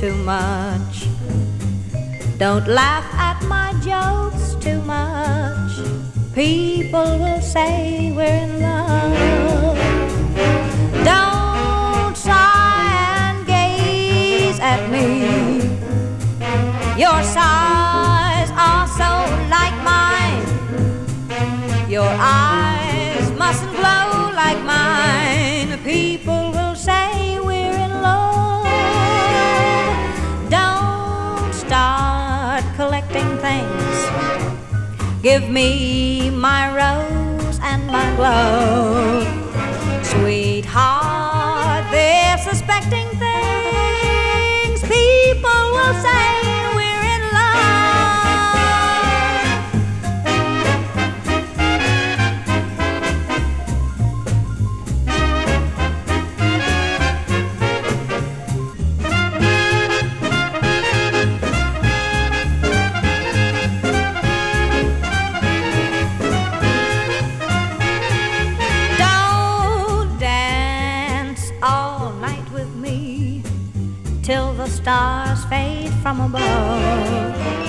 too much. Don't laugh at my jokes too much. People will say we're in love. Don't sigh and gaze at me. Your sighs are so like mine. Your eyes mustn't glow like mine. People will say we're in love. Don't start collecting things. Give me my rose and my glove. Sweetheart, they're suspecting things. People will say we're in all night with me till the stars fade from above.